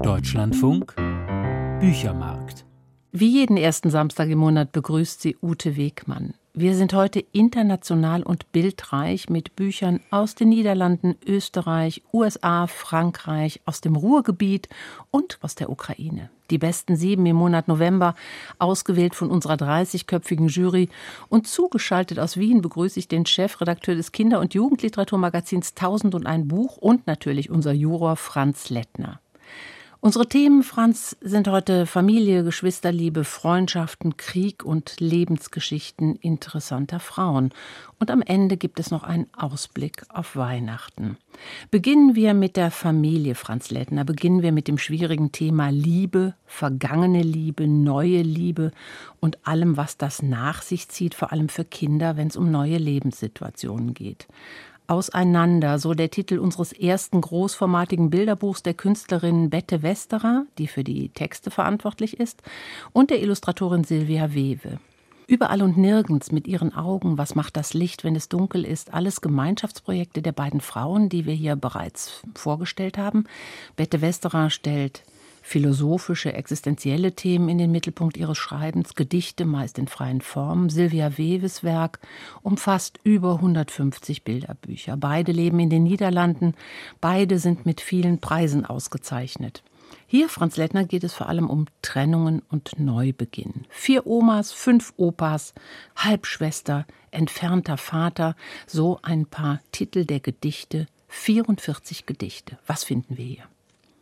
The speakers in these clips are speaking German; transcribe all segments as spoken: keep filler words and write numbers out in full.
Deutschlandfunk Büchermarkt. Wie jeden ersten Samstag im Monat begrüßt sie Ute Wegmann. Wir sind heute international und bildreich mit Büchern aus den Niederlanden, Österreich, U S A, Frankreich, aus dem Ruhrgebiet und aus der Ukraine. Die besten sieben im Monat November, ausgewählt von unserer dreißigköpfigen Jury. Und zugeschaltet aus Wien begrüße ich den Chefredakteur des Kinder- und Jugendliteraturmagazins Tausend und ein Buch und natürlich unser Juror Franz Lettner. Unsere Themen, Franz, sind heute Familie, Geschwisterliebe, Freundschaften, Krieg und Lebensgeschichten interessanter Frauen. Und am Ende gibt es noch einen Ausblick auf Weihnachten. Beginnen wir mit der Familie, Franz Lettner. Beginnen wir mit dem schwierigen Thema Liebe, vergangene Liebe, neue Liebe und allem, was das nach sich zieht, vor allem für Kinder, wenn es um neue Lebenssituationen geht. Auseinander, so der Titel unseres ersten großformatigen Bilderbuchs der Künstlerin Bette Westerer, die für die Texte verantwortlich ist, und der Illustratorin Silvia Wewe. Überall und nirgends mit ihren Augen, was macht das Licht, wenn es dunkel ist, alles Gemeinschaftsprojekte der beiden Frauen, die wir hier bereits vorgestellt haben. Bette Westerer stellt philosophische, existenzielle Themen in den Mittelpunkt ihres Schreibens, Gedichte meist in freien Formen. Silvia Wewes Werk umfasst über hundertfünfzig Bilderbücher. Beide leben in den Niederlanden, beide sind mit vielen Preisen ausgezeichnet. Hier, Franz Lettner, geht es vor allem um Trennungen und Neubeginn. Vier Omas, fünf Opas, Halbschwester, entfernter Vater, so ein paar Titel der Gedichte, vierundvierzig Gedichte. Was finden wir hier?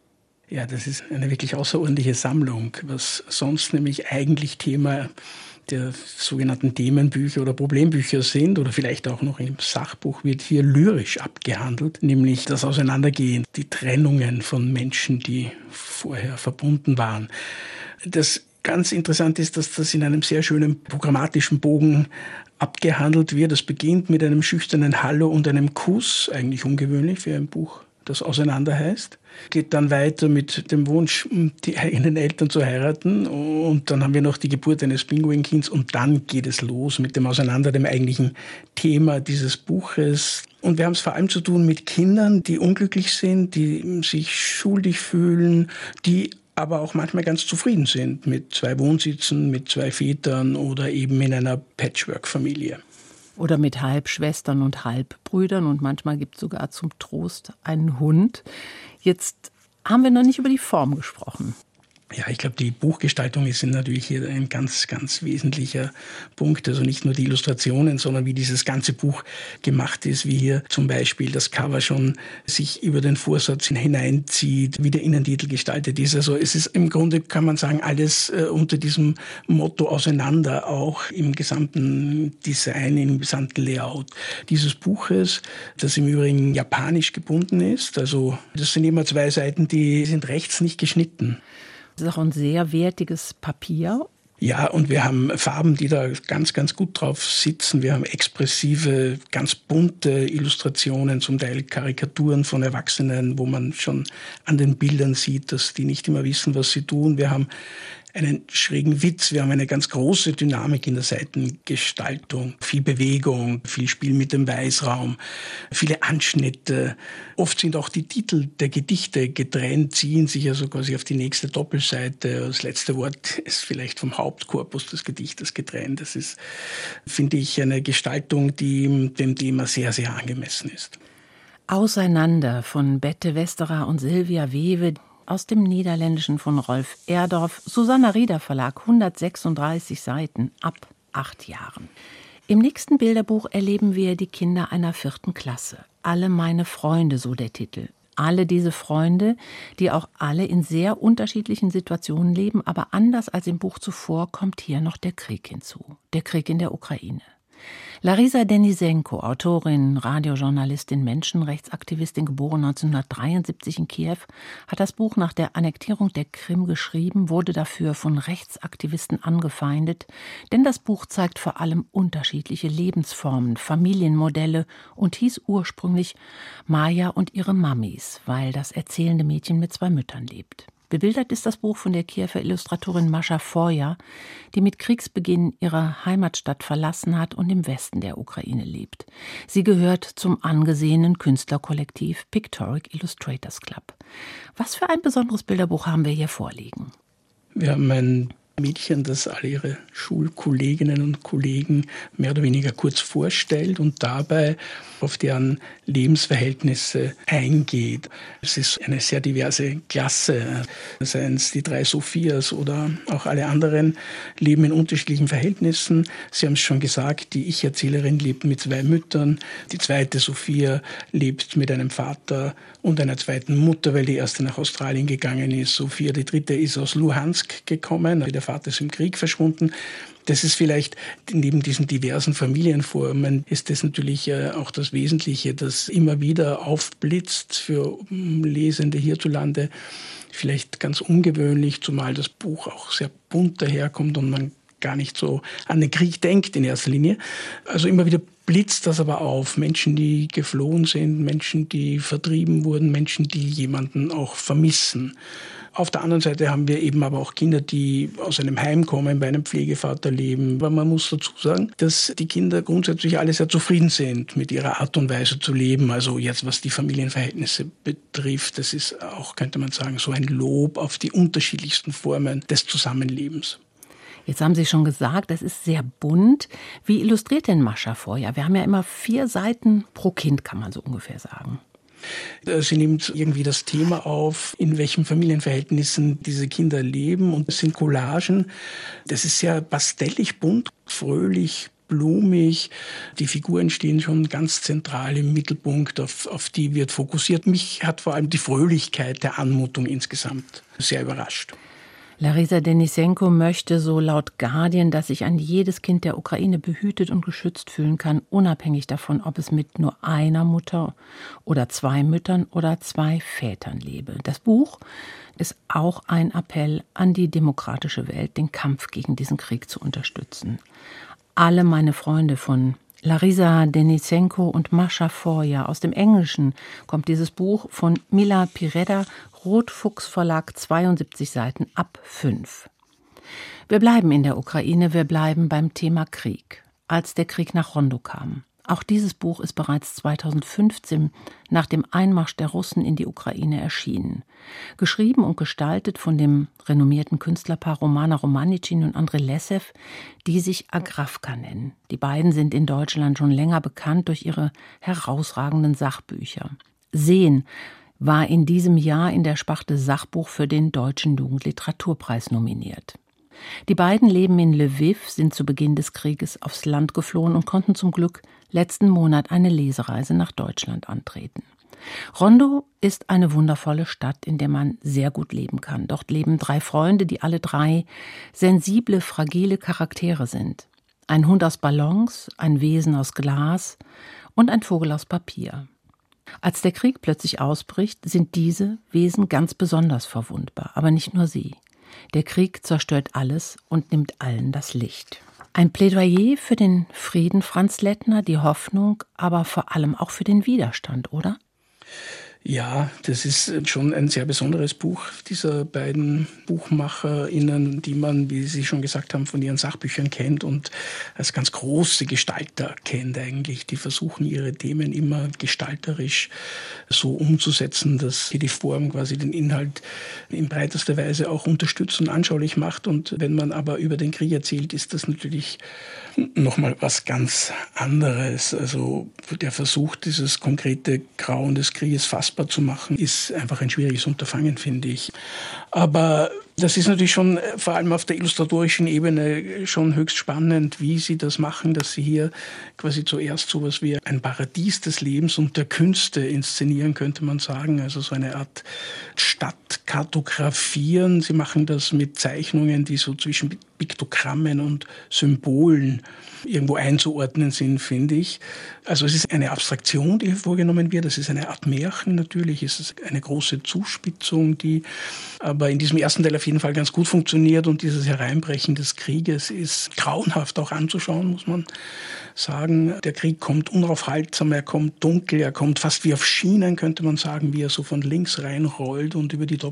Ja, das ist eine wirklich außerordentliche Sammlung, was sonst nämlich eigentlich Thema der sogenannten Themenbücher oder Problembücher sind oder vielleicht auch noch im Sachbuch wird hier lyrisch abgehandelt, nämlich das Auseinandergehen, die Trennungen von Menschen, die vorher verbunden waren. Das ganz interessant ist, dass das in einem sehr schönen programmatischen Bogen abgehandelt wird. Das beginnt mit einem schüchternen Hallo und einem Kuss, eigentlich ungewöhnlich für ein Buch, das Auseinander heißt. Geht dann weiter mit dem Wunsch, die eigenen Eltern zu heiraten. Und dann haben wir noch die Geburt eines Pinguinkinds. Und dann geht es los mit dem Auseinander, dem eigentlichen Thema dieses Buches. Und wir haben es vor allem zu tun mit Kindern, die unglücklich sind, die sich schuldig fühlen, die aber auch manchmal ganz zufrieden sind mit zwei Wohnsitzen, mit zwei Vätern oder eben in einer Patchwork-Familie. Oder mit Halbschwestern und Halbbrüdern und manchmal gibt es sogar zum Trost einen Hund. Jetzt haben wir noch nicht über die Form gesprochen. Ja, ich glaube, die Buchgestaltung ist natürlich hier ein ganz, ganz wesentlicher Punkt. Also nicht nur die Illustrationen, sondern wie dieses ganze Buch gemacht ist, wie hier zum Beispiel das Cover schon sich über den Vorsatz hineinzieht, wie der Innentitel gestaltet ist. Also es ist im Grunde, kann man sagen, alles äh, unter diesem Motto auseinander, auch im gesamten Design, im gesamten Layout dieses Buches, das im Übrigen japanisch gebunden ist. Also das sind immer zwei Seiten, die sind rechts nicht geschnitten. Das ist auch ein sehr wertiges Papier. Ja, und wir haben Farben, die da ganz, ganz gut drauf sitzen. Wir haben expressive, ganz bunte Illustrationen, zum Teil Karikaturen von Erwachsenen, wo man schon an den Bildern sieht, dass die nicht immer wissen, was sie tun. Wir haben einen schrägen Witz, wir haben eine ganz große Dynamik in der Seitengestaltung, viel Bewegung, viel Spiel mit dem Weißraum, viele Anschnitte. Oft sind auch die Titel der Gedichte getrennt, ziehen sich also quasi auf die nächste Doppelseite. Das letzte Wort ist vielleicht vom Hauptkorpus des Gedichtes getrennt. Das ist, finde ich, eine Gestaltung, die dem Thema sehr, sehr angemessen ist. Auseinander von Bette Westerer und Silvia Wewe. Aus dem Niederländischen von Rolf Erdorf, Susanna Rieder Verlag, hundertsechsunddreißig Seiten, ab acht Jahren. Im nächsten Bilderbuch erleben wir die Kinder einer vierten Klasse. Alle meine Freunde, so der Titel. Alle diese Freunde, die auch alle in sehr unterschiedlichen Situationen leben, aber anders als im Buch zuvor kommt hier noch der Krieg hinzu. Der Krieg in der Ukraine. Larisa Denisenko, Autorin, Radiojournalistin, Menschenrechtsaktivistin, geboren neunzehnhundertdreiundsiebzig in Kiew, hat das Buch nach der Annektierung der Krim geschrieben, wurde dafür von Rechtsaktivisten angefeindet, denn das Buch zeigt vor allem unterschiedliche Lebensformen, Familienmodelle und hieß ursprünglich Maja und ihre Mamis, weil das erzählende Mädchen mit zwei Müttern lebt. Bebildert ist das Buch von der Kiewer Illustratorin Mascha Forja, die mit Kriegsbeginn ihre Heimatstadt verlassen hat und im Westen der Ukraine lebt. Sie gehört zum angesehenen Künstlerkollektiv Pictoric Illustrators Club. Was für ein besonderes Bilderbuch haben wir hier vorliegen? Wir haben ein Mädchen, das alle ihre Schulkolleginnen und Kollegen mehr oder weniger kurz vorstellt und dabei auf deren Lebensverhältnisse eingeht. Es ist eine sehr diverse Klasse, seien es die drei Sophias oder auch alle anderen, leben in unterschiedlichen Verhältnissen. Sie haben es schon gesagt, die Ich-Erzählerin lebt mit zwei Müttern, die zweite Sophia lebt mit einem Vater und einer zweiten Mutter, weil die erste nach Australien gegangen ist. Sophia, die dritte, ist aus Luhansk gekommen, der Vater ist im Krieg verschwunden. Das ist vielleicht, neben diesen diversen Familienformen, ist das natürlich auch das Wesentliche, das immer wieder aufblitzt für Lesende hierzulande. Vielleicht ganz ungewöhnlich, zumal das Buch auch sehr bunt daherkommt und man gar nicht so an den Krieg denkt in erster Linie. Also immer wieder blitzt das aber auf. Menschen, die geflohen sind, Menschen, die vertrieben wurden, Menschen, die jemanden auch vermissen. Auf der anderen Seite haben wir eben aber auch Kinder, die aus einem Heim kommen, bei einem Pflegevater leben. Aber man muss dazu sagen, dass die Kinder grundsätzlich alle sehr zufrieden sind mit ihrer Art und Weise zu leben. Also jetzt, was die Familienverhältnisse betrifft, das ist auch, könnte man sagen, so ein Lob auf die unterschiedlichsten Formen des Zusammenlebens. Jetzt haben Sie schon gesagt, das ist sehr bunt. Wie illustriert denn Mascha Forja? Wir haben ja immer vier Seiten pro Kind, kann man so ungefähr sagen. Sie nimmt irgendwie das Thema auf, in welchen Familienverhältnissen diese Kinder leben. Und es sind Collagen. Das ist sehr pastellig bunt, fröhlich, blumig. Die Figuren stehen schon ganz zentral im Mittelpunkt, auf, auf die wird fokussiert. Mich hat vor allem die Fröhlichkeit der Anmutung insgesamt sehr überrascht. Larisa Denisenko möchte, so laut Guardian, dass sich ein jedes Kind der Ukraine behütet und geschützt fühlen kann, unabhängig davon, ob es mit nur einer Mutter oder zwei Müttern oder zwei Vätern lebe. Das Buch ist auch ein Appell an die demokratische Welt, den Kampf gegen diesen Krieg zu unterstützen. Alle meine Freunde von Larisa Denisenko und Mascha Forja. Aus dem Englischen kommt dieses Buch von Mila Pireda, Rotfuchs Verlag, zweiundsiebzig Seiten ab fünf. Wir bleiben in der Ukraine, wir bleiben beim Thema Krieg. Als der Krieg nach Rondo kam. Auch dieses Buch ist bereits zweitausendfünfzehn nach dem Einmarsch der Russen in die Ukraine erschienen. Geschrieben und gestaltet von dem renommierten Künstlerpaar Romana Romanicin und Andrei Lessev, die sich Agravka nennen. Die beiden sind in Deutschland schon länger bekannt durch ihre herausragenden Sachbücher. Sehen war in diesem Jahr in der Sparte Sachbuch für den Deutschen Jugendliteraturpreis nominiert. Die beiden leben in Lwiw, sind zu Beginn des Krieges aufs Land geflohen und konnten zum Glück letzten Monat eine Lesereise nach Deutschland antreten. Rondo ist eine wundervolle Stadt, in der man sehr gut leben kann. Dort leben drei Freunde, die alle drei sensible, fragile Charaktere sind. Ein Hund aus Ballons, ein Wesen aus Glas und ein Vogel aus Papier. Als der Krieg plötzlich ausbricht, sind diese Wesen ganz besonders verwundbar, aber nicht nur sie. Der Krieg zerstört alles und nimmt allen das Licht. Ein Plädoyer für den Frieden, Franz Lettner, die Hoffnung, aber vor allem auch für den Widerstand, oder? Ja, das ist schon ein sehr besonderes Buch dieser beiden BuchmacherInnen, die man, wie Sie schon gesagt haben, von ihren Sachbüchern kennt und als ganz große Gestalter kennt eigentlich. Die versuchen, ihre Themen immer gestalterisch so umzusetzen, dass sie die Form, quasi den Inhalt in breitester Weise auch unterstützt und anschaulich macht. Und wenn man aber über den Krieg erzählt, ist das natürlich nochmal was ganz anderes. Also der Versuch, dieses konkrete Grauen des Krieges fassbar zu machen, ist einfach ein schwieriges Unterfangen, finde ich. Aber das ist natürlich schon vor allem auf der illustratorischen Ebene schon höchst spannend, wie sie das machen, dass sie hier quasi zuerst sowas wie ein Paradies des Lebens und der Künste inszenieren, könnte man sagen. Also so eine Art Stadt kartografieren. Sie machen das mit Zeichnungen, die so zwischen Piktogrammen und Symbolen irgendwo einzuordnen sind, finde ich. Also es ist eine Abstraktion, die hier vorgenommen wird. Es ist eine Art Märchen natürlich. Es ist eine große Zuspitzung, die aber in diesem ersten Teil auf jeden Fall ganz gut funktioniert. Und dieses Hereinbrechen des Krieges ist grauenhaft auch anzuschauen, muss man sagen. Der Krieg kommt unaufhaltsam, er kommt dunkel, er kommt fast wie auf Schienen, könnte man sagen, wie er so von links reinrollt und über die Doppel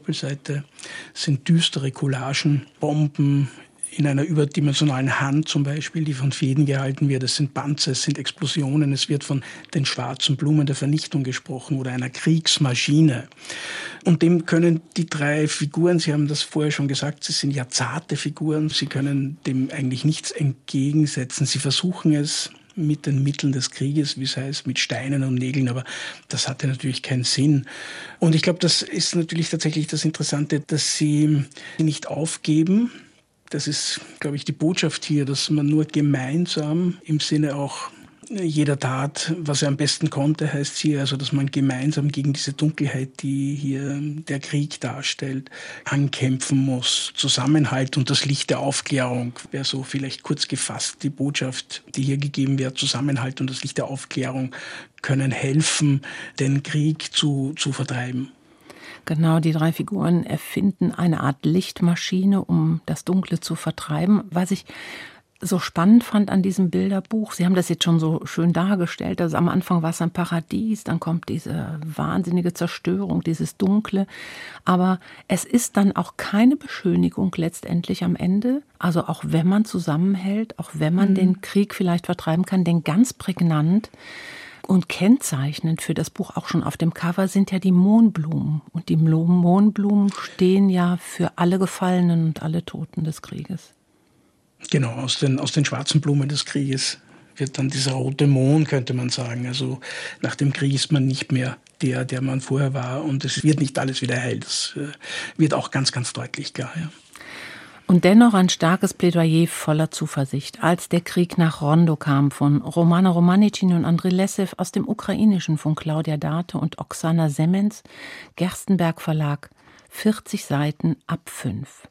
Doppelseite sind düstere Collagen, Bomben in einer überdimensionalen Hand zum Beispiel, die von Fäden gehalten wird. Es sind Panzer, es sind Explosionen, es wird von den schwarzen Blumen der Vernichtung gesprochen oder einer Kriegsmaschine. Und dem können die drei Figuren, Sie haben das vorher schon gesagt, sie sind ja zarte Figuren, sie können dem eigentlich nichts entgegensetzen. Sie versuchen es mit den Mitteln des Krieges, wie es heißt, mit Steinen und Nägeln, aber das hatte natürlich keinen Sinn. Und ich glaube, das ist natürlich tatsächlich das Interessante, dass sie nicht aufgeben. Das ist, glaube ich, die Botschaft hier, dass man nur gemeinsam im Sinne auch jeder Tat, was er am besten konnte, heißt hier, also dass man gemeinsam gegen diese Dunkelheit, die hier der Krieg darstellt, ankämpfen muss. Zusammenhalt und das Licht der Aufklärung wäre so vielleicht kurz gefasst die Botschaft, die hier gegeben wird. Zusammenhalt und das Licht der Aufklärung können helfen, den Krieg zu, zu vertreiben. Genau, die drei Figuren erfinden eine Art Lichtmaschine, um das Dunkle zu vertreiben. Was ich so spannend fand an diesem Bilderbuch, Sie haben das jetzt schon so schön dargestellt, also am Anfang war es ein Paradies, dann kommt diese wahnsinnige Zerstörung, dieses Dunkle, aber es ist dann auch keine Beschönigung letztendlich am Ende, also auch wenn man zusammenhält, auch wenn man mhm. den Krieg vielleicht vertreiben kann, denn ganz prägnant und kennzeichnend für das Buch, auch schon auf dem Cover, sind ja die Mohnblumen. Und die Mohnblumen stehen ja für alle Gefallenen und alle Toten des Krieges. Genau, aus den, aus den schwarzen Blumen des Krieges wird dann dieser rote Mohn, könnte man sagen. Also nach dem Krieg ist man nicht mehr der, der man vorher war. Und es wird nicht alles wieder heil. Das wird auch ganz, ganz deutlich klar. Ja. Und dennoch ein starkes Plädoyer voller Zuversicht. Als der Krieg nach Rondo kam von Romana Romanicin und Andrei Lessew, aus dem Ukrainischen von Claudia Date und Oksana Semens, Gerstenberg Verlag, vierzig Seiten ab fünf.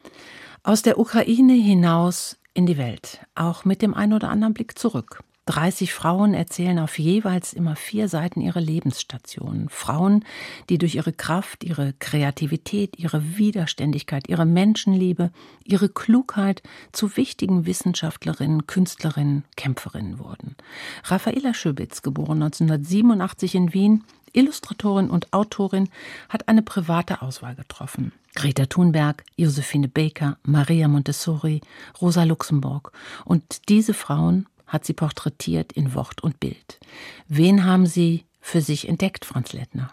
Aus der Ukraine hinaus in die Welt, auch mit dem einen oder anderen Blick zurück. dreißig Frauen erzählen auf jeweils immer vier Seiten ihre Lebensstationen. Frauen, die durch ihre Kraft, ihre Kreativität, ihre Widerständigkeit, ihre Menschenliebe, ihre Klugheit zu wichtigen Wissenschaftlerinnen, Künstlerinnen, Kämpferinnen wurden. Raffaela Schöbitz, geboren neunzehnhundertsiebenundachtzig in Wien, Illustratorin und Autorin, hat eine private Auswahl getroffen. Greta Thunberg, Josephine Baker, Maria Montessori, Rosa Luxemburg. Und diese Frauen hat sie porträtiert in Wort und Bild. Wen haben Sie für sich entdeckt, Franz Lettner?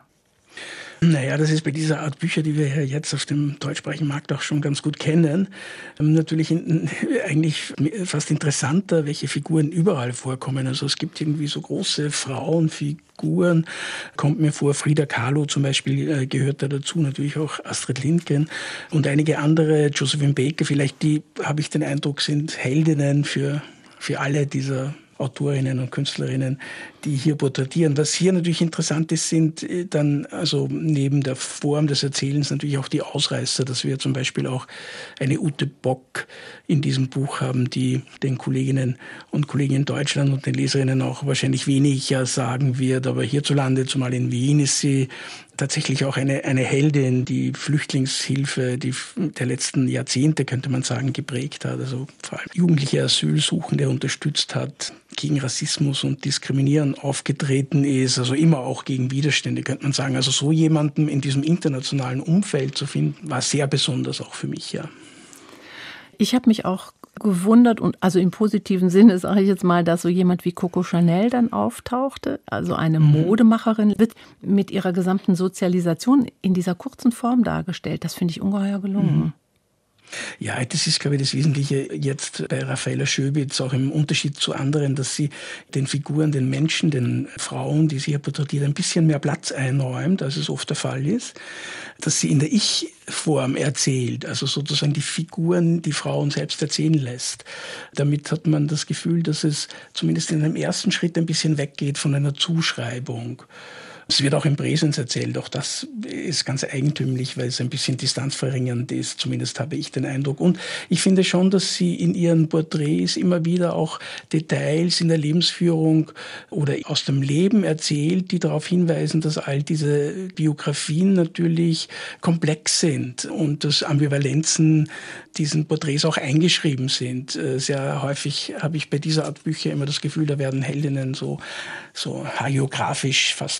Naja, das ist bei dieser Art Bücher, die wir ja jetzt auf dem deutschsprachigen Markt auch schon ganz gut kennen, natürlich eigentlich fast interessanter, welche Figuren überall vorkommen. Also es gibt irgendwie so große Frauenfiguren, kommt mir vor, Frida Kahlo zum Beispiel gehört da dazu, natürlich auch Astrid Lindgren und einige andere, Josephine Baker vielleicht, die, habe ich den Eindruck, sind Heldinnen für, für alle dieser Autorinnen und Künstlerinnen, die hier porträtieren. Was hier natürlich interessant ist, sind dann also neben der Form des Erzählens natürlich auch die Ausreißer, dass wir zum Beispiel auch eine Ute Bock in diesem Buch haben, die den Kolleginnen und Kollegen in Deutschland und den Leserinnen auch wahrscheinlich weniger sagen wird, aber hierzulande, zumal in Wien, ist sie tatsächlich auch eine, eine Heldin, die Flüchtlingshilfe die der letzten Jahrzehnte, könnte man sagen, geprägt hat. Also vor allem jugendliche Asylsuchende unterstützt hat, gegen Rassismus und Diskriminieren aufgetreten ist, also immer auch gegen Widerstände, könnte man sagen. Also so jemanden in diesem internationalen Umfeld zu finden, war sehr besonders auch für mich, ja. Ich habe mich auch gewundert und also im positiven Sinne sage ich jetzt mal, dass so jemand wie Coco Chanel dann auftauchte, also eine mhm. Modemacherin, wird mit ihrer gesamten Sozialisation in dieser kurzen Form dargestellt. Das finde ich ungeheuer gelungen. Mhm. Ja, das ist, glaube ich, das Wesentliche jetzt bei Raffaela Schöbitz, auch im Unterschied zu anderen, dass sie den Figuren, den Menschen, den Frauen, die sie hier porträtiert, ein bisschen mehr Platz einräumt, als es oft der Fall ist, dass sie in der Ich-Form erzählt, also sozusagen die Figuren, die Frauen selbst erzählen lässt. Damit hat man das Gefühl, dass es zumindest in einem ersten Schritt ein bisschen weggeht von einer Zuschreibung. Es wird auch im Präsens erzählt, auch das ist ganz eigentümlich, weil es ein bisschen distanzverringernd ist, zumindest habe ich den Eindruck. Und ich finde schon, dass sie in ihren Porträts immer wieder auch Details in der Lebensführung oder aus dem Leben erzählt, die darauf hinweisen, dass all diese Biografien natürlich komplex sind und dass Ambivalenzen diesen Porträts auch eingeschrieben sind. Sehr häufig habe ich bei dieser Art Bücher immer das Gefühl, da werden Heldinnen so, so hagiografisch fast beschrieben.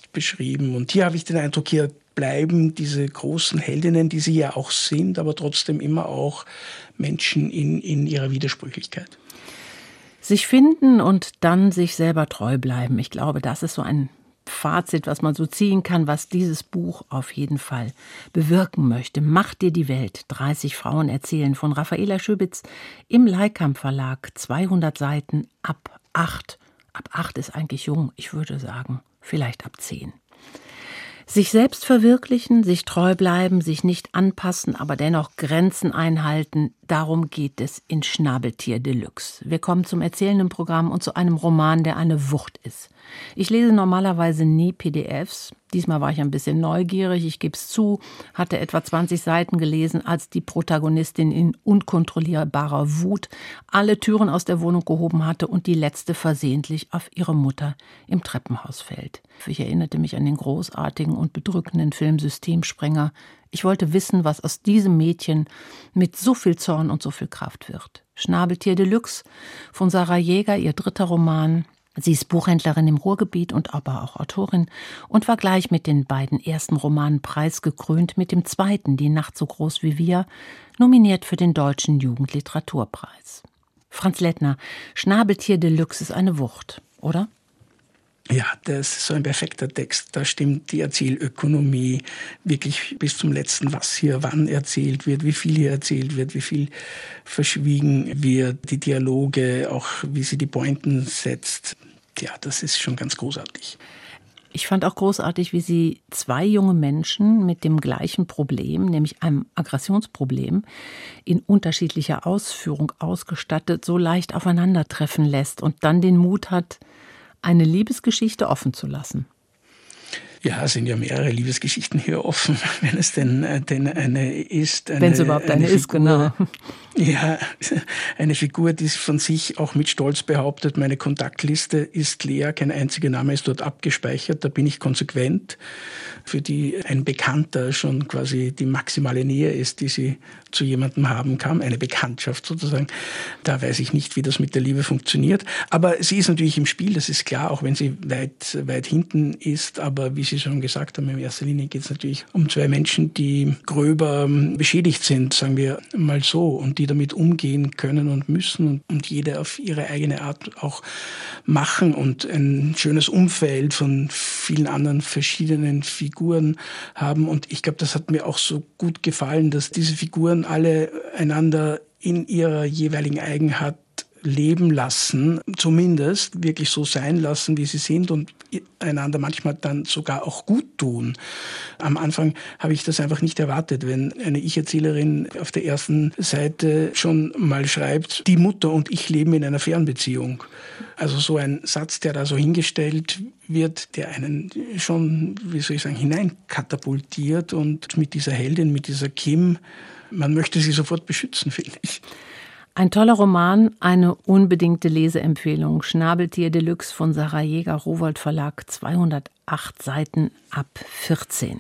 beschrieben. Und hier habe ich den Eindruck, hier bleiben diese großen Heldinnen, die sie ja auch sind, aber trotzdem immer auch Menschen in, in ihrer Widersprüchlichkeit. Sich finden und dann sich selber treu bleiben. Ich glaube, das ist so ein Fazit, was man so ziehen kann, was dieses Buch auf jeden Fall bewirken möchte. Macht dir die Welt. dreißig Frauen erzählen von Raffaela Schöbitz im Leikamp Verlag. zweihundert Seiten ab acht. Ab acht ist eigentlich jung, ich würde sagen, vielleicht ab zehn. Sich selbst verwirklichen, sich treu bleiben, sich nicht anpassen, aber dennoch Grenzen einhalten, darum geht es in Schnabeltier Deluxe. Wir kommen zum erzählenden Programm und zu einem Roman, der eine Wucht ist. Ich lese normalerweise nie P D Fs. Diesmal war ich ein bisschen neugierig, ich gebe es zu, hatte etwa zwanzig Seiten gelesen, als die Protagonistin in unkontrollierbarer Wut alle Türen aus der Wohnung gehoben hatte und die letzte versehentlich auf ihre Mutter im Treppenhaus fällt. Ich erinnerte mich an den großartigen und bedrückenden Film Systemsprenger. Ich wollte wissen, was aus diesem Mädchen mit so viel Zorn und so viel Kraft wird. Schnabeltier Deluxe von Sarah Jäger, ihr dritter Roman. Sie ist Buchhändlerin im Ruhrgebiet und aber auch Autorin und war gleich mit den beiden ersten Romanen preisgekrönt, mit dem zweiten, Die Nacht so groß wie wir, nominiert für den Deutschen Jugendliteraturpreis. Franz Lettner, Schnabeltier Deluxe ist eine Wucht, oder? Ja, das ist so ein perfekter Text. Da stimmt die Erzählökonomie wirklich bis zum Letzten, was hier wann erzählt wird, wie viel hier erzählt wird, wie viel verschwiegen wird, die Dialoge, auch wie sie die Pointen setzt. Ja, das ist schon ganz großartig. Ich fand auch großartig, wie sie zwei junge Menschen mit dem gleichen Problem, nämlich einem Aggressionsproblem, in unterschiedlicher Ausführung ausgestattet, so leicht aufeinandertreffen lässt und dann den Mut hat, eine Liebesgeschichte offen zu lassen. Ja, es sind ja mehrere Liebesgeschichten hier offen, wenn es denn, denn eine ist. Eine, wenn es überhaupt eine, eine ist, Figur, genau. Ja, eine Figur, die von sich auch mit Stolz behauptet, meine Kontaktliste ist leer, kein einziger Name ist dort abgespeichert, da bin ich konsequent. Für die ein Bekannter schon quasi die maximale Nähe ist, die sie zu jemandem haben kann, eine Bekanntschaft sozusagen. Da weiß ich nicht, wie das mit der Liebe funktioniert. Aber sie ist natürlich im Spiel, das ist klar, auch wenn sie weit, weit hinten ist. Aber wie Sie schon gesagt haben, in erster Linie geht es natürlich um zwei Menschen, die gröber beschädigt sind, sagen wir mal so, und die damit umgehen können und müssen und, und jede auf ihre eigene Art auch machen und ein schönes Umfeld von vielen anderen verschiedenen Figuren haben. Und ich glaube, das hat mir auch so gut gefallen, dass diese Figuren alle einander in ihrer jeweiligen Eigenart leben lassen, zumindest wirklich so sein lassen, wie sie sind und einander manchmal dann sogar auch gut tun. Am Anfang habe ich das einfach nicht erwartet, wenn eine Ich-Erzählerin auf der ersten Seite schon mal schreibt, die Mutter und ich leben in einer Fernbeziehung. Also so ein Satz, der da so hingestellt wird, der einen schon, wie soll ich sagen, hineinkatapultiert und mit dieser Heldin, mit dieser Kim, man möchte sie sofort beschützen, finde ich. Ein toller Roman, eine unbedingte Leseempfehlung. Schnabeltier Deluxe von Sarah Jäger, Rowohlt Verlag, zweihundertacht Seiten ab vierzehn.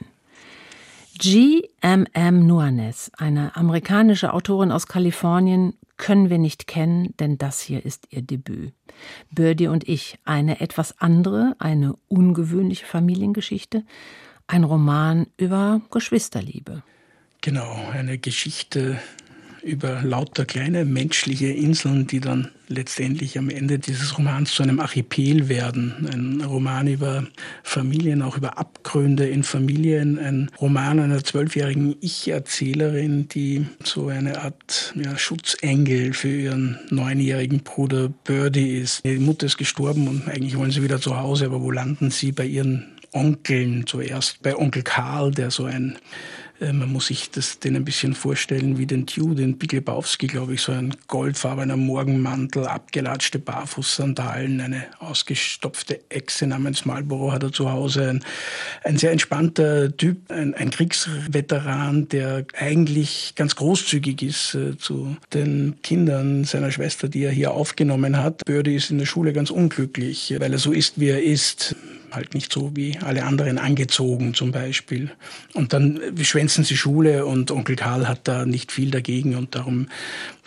G M M Nuanes, eine amerikanische Autorin aus Kalifornien, können wir nicht kennen, denn das hier ist ihr Debüt. Birdie und ich, eine etwas andere, eine ungewöhnliche Familiengeschichte, ein Roman über Geschwisterliebe. Genau, eine Geschichte über lauter kleine menschliche Inseln, die dann letztendlich am Ende dieses Romans zu einem Archipel werden. Ein Roman über Familien, auch über Abgründe in Familien. Ein Roman einer zwölfjährigen Ich-Erzählerin, die so eine Art ja, Schutzengel für ihren neunjährigen Bruder Birdie ist. Die Mutter ist gestorben und eigentlich wollen sie wieder zu Hause, aber wo landen sie? Bei ihren Onkeln zuerst. Bei Onkel Karl, der so ein Man muss sich das den ein bisschen vorstellen wie den Dew, den Big Lebowski, glaube ich, so ein goldfarbener Morgenmantel, abgelatschte Barfußsandalen, eine ausgestopfte Echse namens Marlboro hat er zu Hause. Ein, ein sehr entspannter Typ, ein, ein Kriegsveteran, der eigentlich ganz großzügig ist äh, zu den Kindern seiner Schwester, die er hier aufgenommen hat. Birdie ist in der Schule ganz unglücklich, weil er so ist, wie er ist. Halt nicht so wie alle anderen angezogen zum Beispiel. Und dann schwänzen sie Schule und Onkel Karl hat da nicht viel dagegen und darum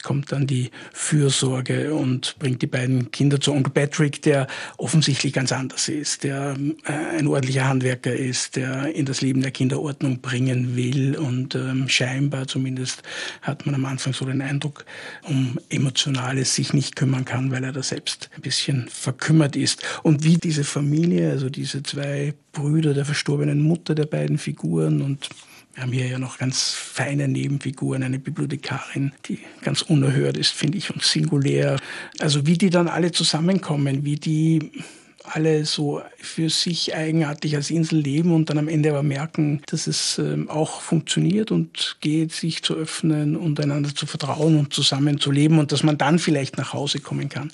kommt dann die Fürsorge und bringt die beiden Kinder zu Onkel Patrick, der offensichtlich ganz anders ist, der ein ordentlicher Handwerker ist, der in das Leben der Kinder Ordnung bringen will und ähm, scheinbar zumindest hat man am Anfang so den Eindruck, um Emotionales sich nicht kümmern kann, weil er da selbst ein bisschen verkümmert ist. Und wie diese Familie, also diese zwei Brüder der verstorbenen Mutter der beiden Figuren und wir haben hier ja noch ganz feine Nebenfiguren, eine Bibliothekarin, die ganz unerhört ist, finde ich, und singulär. Also wie die dann alle zusammenkommen, wie die alle so für sich eigenartig als Insel leben und dann am Ende aber merken, dass es ähm, auch funktioniert und geht, sich zu öffnen und einander zu vertrauen und zusammen zu leben und dass man dann vielleicht nach Hause kommen kann.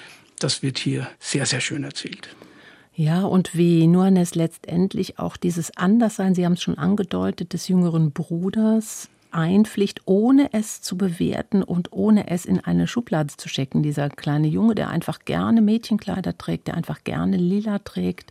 Das wird hier sehr, sehr schön erzählt. Ja, und wie Nurnes letztendlich auch dieses Anderssein, Sie haben es schon angedeutet, des jüngeren Bruders einpflicht, ohne es zu bewerten und ohne es in eine Schublade zu stecken. Dieser kleine Junge, der einfach gerne Mädchenkleider trägt, der einfach gerne lila trägt,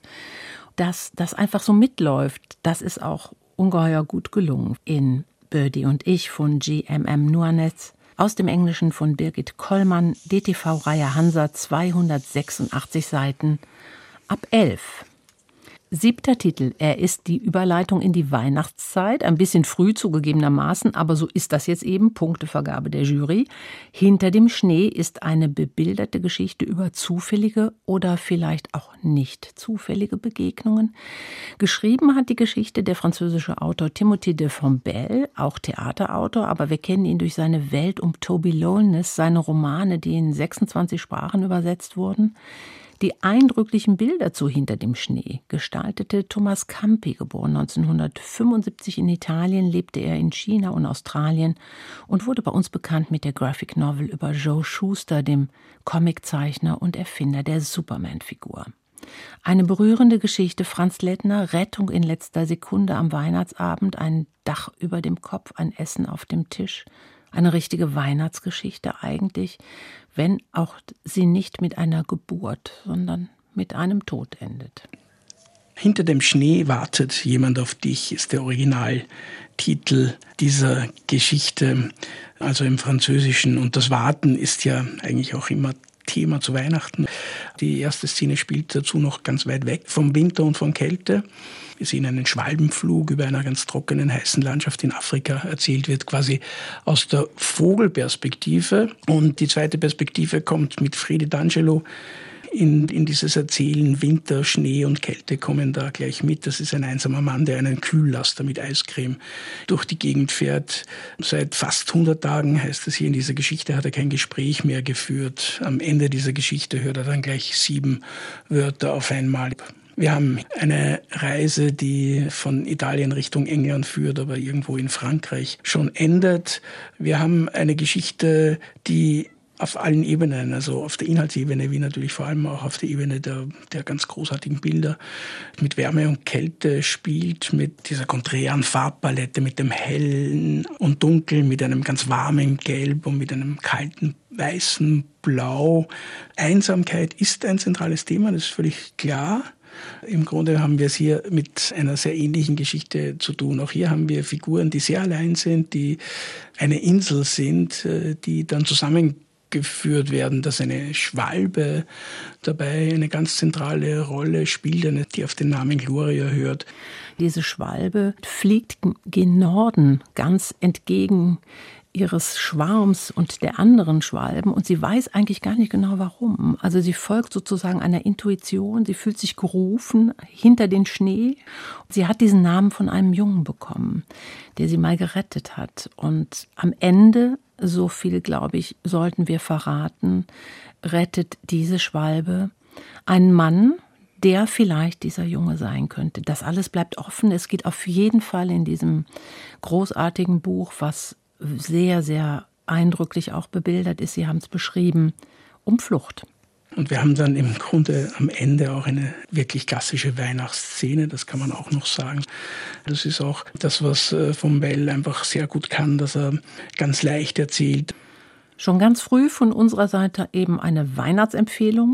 dass das einfach so mitläuft, das ist auch ungeheuer gut gelungen. In Birdie und ich von G M M Nurnes, aus dem Englischen von Birgit Kollmann, D T V-Reihe Hansa, zweihundertsechsundachtzig Seiten, ab elf. Siebter Titel, er ist die Überleitung in die Weihnachtszeit, ein bisschen früh zugegebenermaßen, aber so ist das jetzt eben, Punktevergabe der Jury. Hinter dem Schnee ist eine bebilderte Geschichte über zufällige oder vielleicht auch nicht zufällige Begegnungen. Geschrieben hat die Geschichte der französische Autor Timothée de Fontbelle, auch Theaterautor, aber wir kennen ihn durch seine Welt um Toby Lowness, seine Romane, die in sechsundzwanzig Sprachen übersetzt wurden. Die eindrücklichen Bilder zu Hinter dem Schnee gestaltete Thomas Campi, geboren neunzehnhundertfünfundsiebzig in Italien, lebte er in China und Australien und wurde bei uns bekannt mit der Graphic Novel über Joe Shuster, dem Comiczeichner und Erfinder der Superman-Figur. Eine berührende Geschichte, Franz Lettner, Rettung in letzter Sekunde am Weihnachtsabend, ein Dach über dem Kopf, ein Essen auf dem Tisch. Eine richtige Weihnachtsgeschichte eigentlich, wenn auch sie nicht mit einer Geburt, sondern mit einem Tod endet. Hinter dem Schnee wartet jemand auf dich, ist der Originaltitel dieser Geschichte, also im Französischen. Und das Warten ist ja eigentlich auch immer Thema zu Weihnachten. Die erste Szene spielt dazu noch ganz weit weg vom Winter und von Kälte. Wir sehen einen Schwalbenflug über einer ganz trockenen, heißen Landschaft in Afrika. Erzählt wird quasi aus der Vogelperspektive. Und die zweite Perspektive kommt mit Fredi D'Angelo in, in dieses Erzählen. Winter, Schnee und Kälte kommen da gleich mit. Das ist ein einsamer Mann, der einen Kühllaster mit Eiscreme durch die Gegend fährt. Seit fast hundert Tagen, heißt es hier in dieser Geschichte, hat er kein Gespräch mehr geführt. Am Ende dieser Geschichte hört er dann gleich sieben Wörter auf einmal. Wir haben eine Reise, die von Italien Richtung England führt, aber irgendwo in Frankreich schon endet. Wir haben eine Geschichte, die auf allen Ebenen, also auf der Inhaltsebene, wie natürlich vor allem auch auf der Ebene der, der ganz großartigen Bilder, mit Wärme und Kälte spielt, mit dieser konträren Farbpalette, mit dem Hellen und Dunkeln, mit einem ganz warmen Gelb und mit einem kalten weißen Blau. Einsamkeit ist ein zentrales Thema, das ist völlig klar. Im Grunde haben wir es hier mit einer sehr ähnlichen Geschichte zu tun. Auch hier haben wir Figuren, die sehr allein sind, die eine Insel sind, die dann zusammengeführt werden, dass eine Schwalbe dabei eine ganz zentrale Rolle spielt, die auf den Namen Gloria hört. Diese Schwalbe fliegt gen Norden, ganz entgegen ihres Schwarms und der anderen Schwalben, und sie weiß eigentlich gar nicht genau warum. Also sie folgt sozusagen einer Intuition, sie fühlt sich gerufen hinter den Schnee. Sie hat diesen Namen von einem Jungen bekommen, der sie mal gerettet hat. Und am Ende, so viel glaube ich, sollten wir verraten, rettet diese Schwalbe einen Mann, der vielleicht dieser Junge sein könnte. Das alles bleibt offen. Es geht auf jeden Fall in diesem großartigen Buch, was sehr, sehr eindrücklich auch bebildert ist, Sie haben es beschrieben, um Flucht. Und wir haben dann im Grunde am Ende auch eine wirklich klassische Weihnachtsszene, das kann man auch noch sagen. Das ist auch das, was Fontbelle einfach sehr gut kann, dass er ganz leicht erzählt. Schon ganz früh von unserer Seite eben eine Weihnachtsempfehlung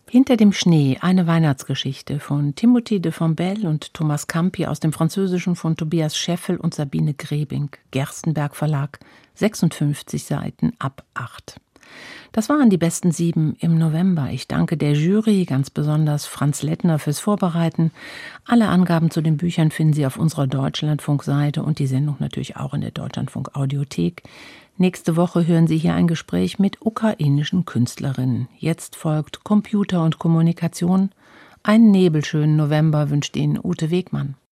Hinter dem Schnee, eine Weihnachtsgeschichte von Timothy de Fombelle und Thomas Campi aus dem Französischen von Tobias Scheffel und Sabine Grebing, Gerstenberg Verlag, sechsundfünfzig Seiten ab acht. Das waren die besten sieben im November. Ich danke der Jury, ganz besonders Franz Lettner fürs Vorbereiten. Alle Angaben zu den Büchern finden Sie auf unserer Deutschlandfunk-Seite und die Sendung natürlich auch in der Deutschlandfunk-Audiothek. Nächste Woche hören Sie hier ein Gespräch mit ukrainischen Künstlerinnen. Jetzt folgt Computer und Kommunikation. Einen nebelschönen November wünscht Ihnen Ute Wegmann.